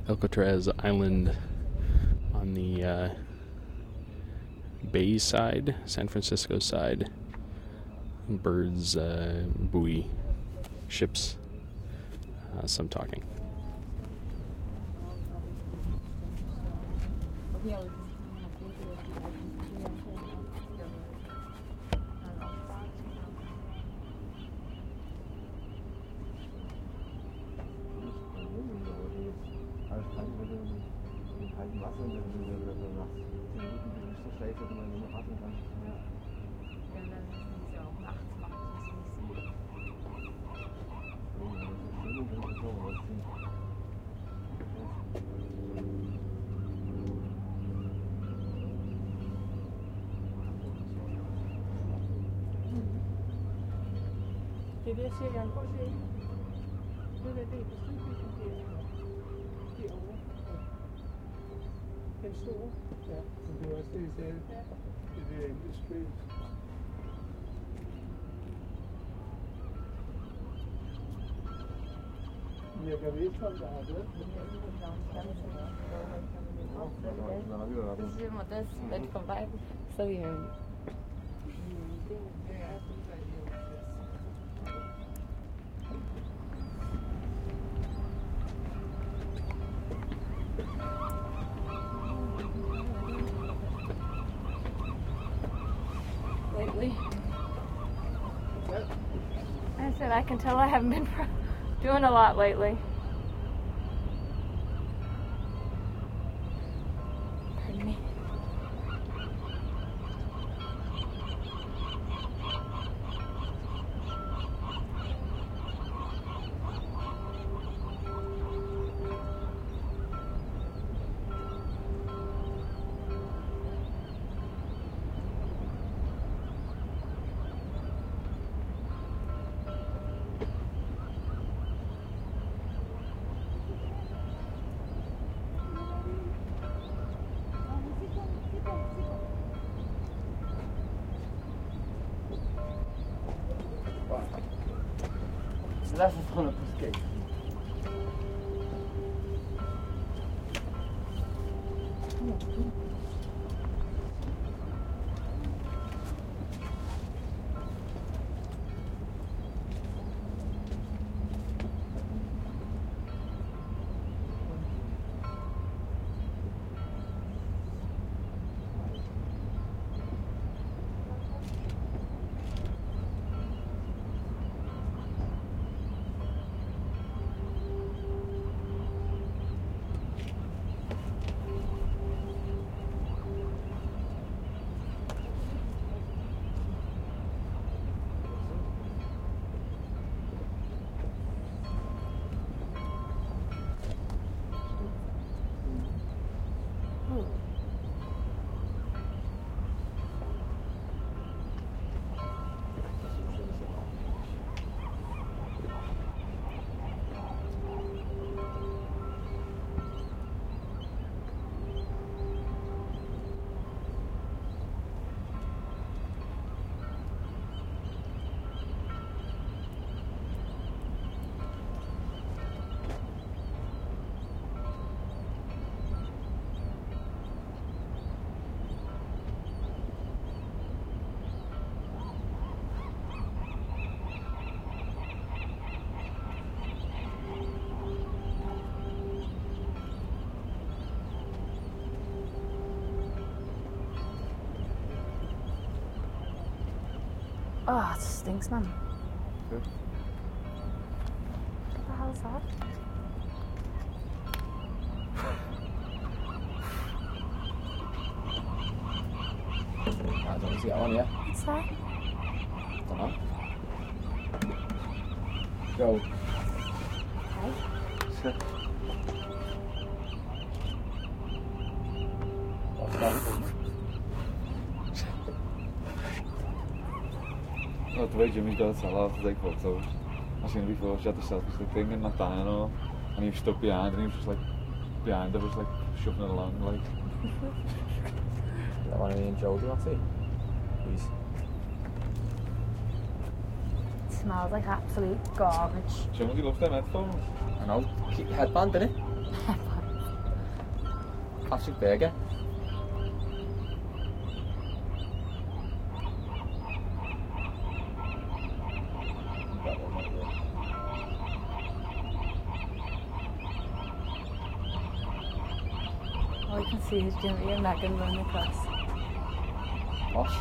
Alcatraz Island on the bay side, San Francisco side. Birds, buoy, ships, some talking. Det er det, jeg siger, Jørgen. Prøv at se. Det er industribygningen derovre. Den store. Ja, så det var også det, jeg sagde. Ja. Det er industri. Jeg kan vide, om der har været. Das ist immer das, wenn von Weitem so wie lately. I said I can tell I haven't been doing a lot lately. Pardon me. Lass es runter, Pusquet. Oh, it stinks, man. Good. What the hell is that? I don't see that one yet. What's that? Don't know. Go. Okay. What's that? No, the way Jimmy's got it set off, like, fucked over. I've seen it before, she had the selfie stick thing and knocked down and all, and he was stuck behind, and he was just like, behind her, was like, shoving it along, like. Is that one of me and Joe, do you want to see? Please. It smells like absolute garbage. Somebody loves them headphones. I know, keep your headband, innit? classic burger. All you can see is Jimmy and Megan running across. Posh.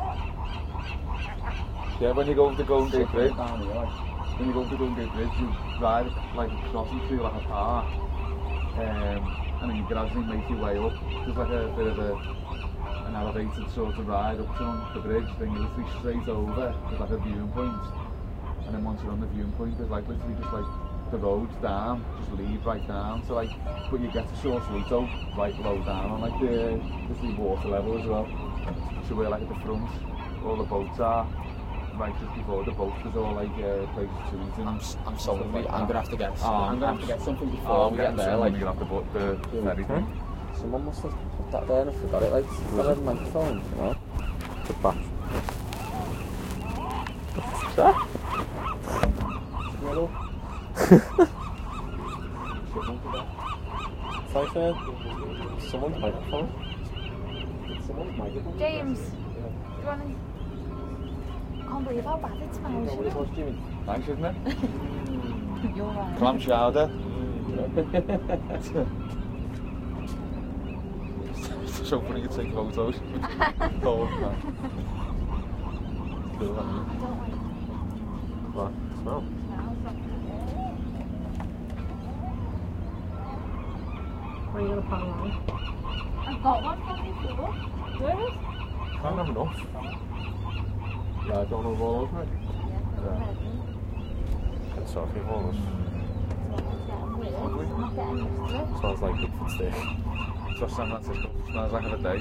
Yeah, when you go over the Golden Gate Bridge, Down here, like. when you go over the Golden Gate Bridge, you ride like crossing through like a park, and then you gradually make your way up. There's like a bit of an elevated sort of ride up to the bridge, then you're literally straight over, there's like a viewing point, and then once you're on the viewing point, there's like literally just like the roads down, just lead right down, so like, but you get to Sausalito right low down on like the water level as well. So we're like at the front, all the boats are, right just before the boats, there's all like places to eat in. I'm so hungry. I'm gonna have to get. Oh, I'm gonna have to get something before we get there. Like, you have the ferry thing. someone must have put that there and I forgot it. Like, I had a microphone, you know. The back. Squirrel. It's like someone's microphone. Someone's microphone. James, do you want to... I can't believe how bad it smells. What it was, Jimmy? Nice, isn't it? You're right. Clam chowder. So funny you take photos. Oh, man. I don't like What? Smell. it. Are you gonna pan around? I've got one from before. Really? Can't have enough. Yeah, I don't know all over it. It's soft almost. Not getting used to it. Smells like Bigfoot steak. Just San Francisco. Smells like a day.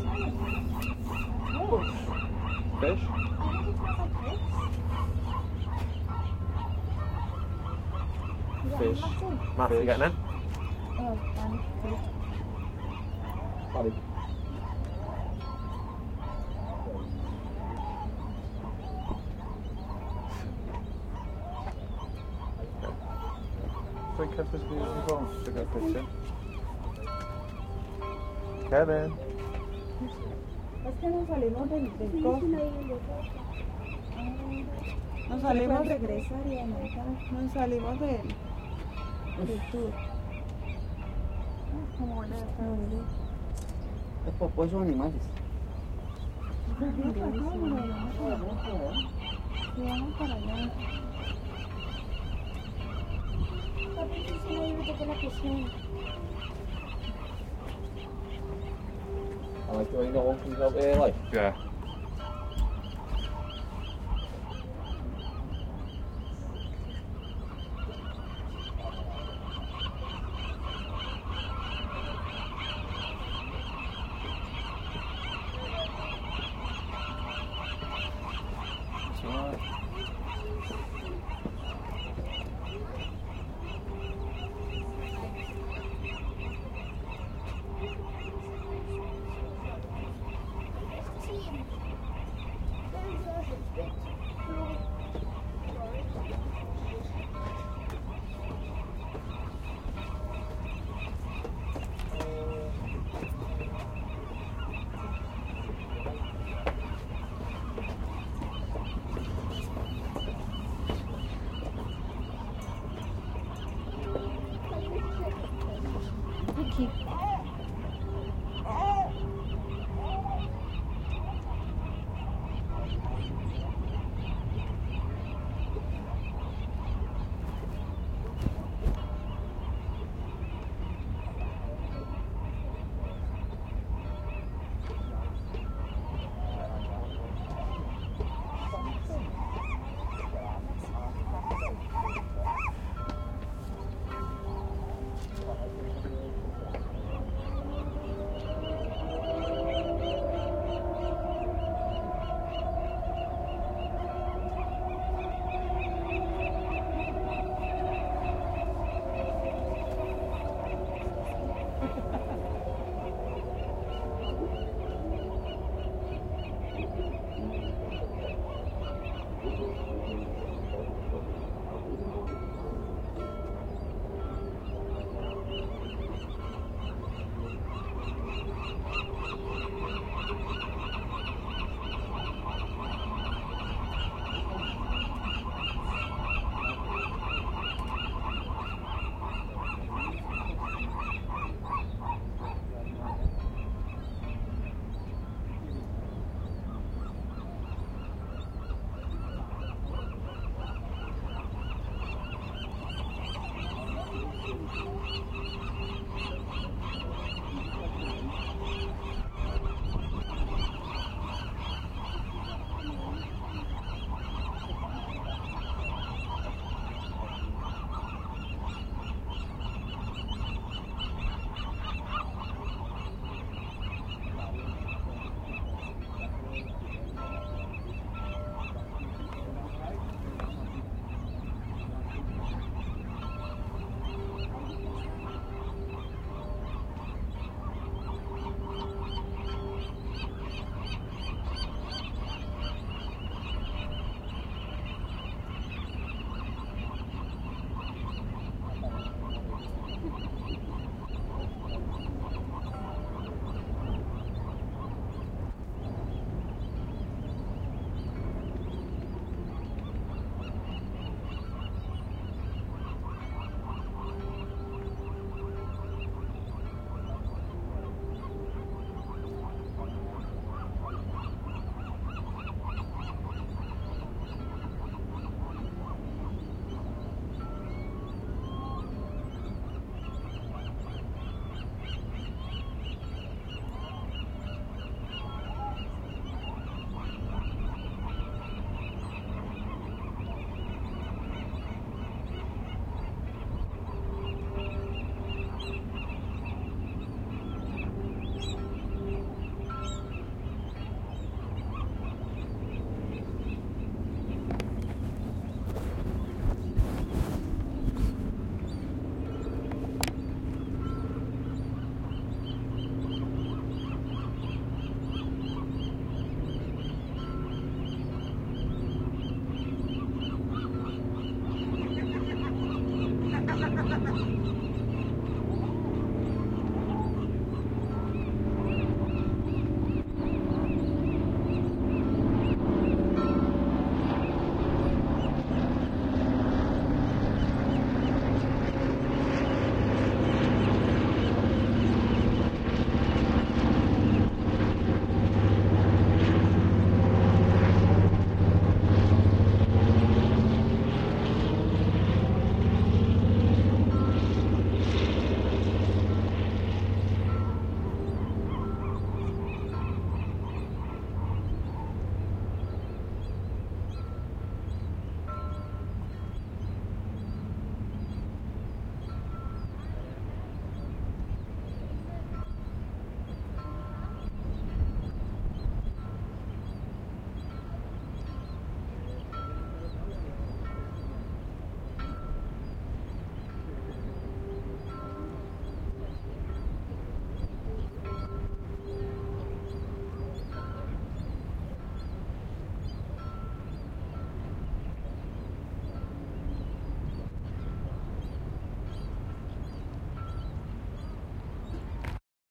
Fish? Fish. Matt, you getting in? Sorry. Think of this beautiful. Take a picture. Kevin. Es que nos salimos del cofre. Nos salimos regresar y nos salimos del tour. Pues son animales. Vamos para allá. I like the way no one comes out here, like. Yeah. It's alright.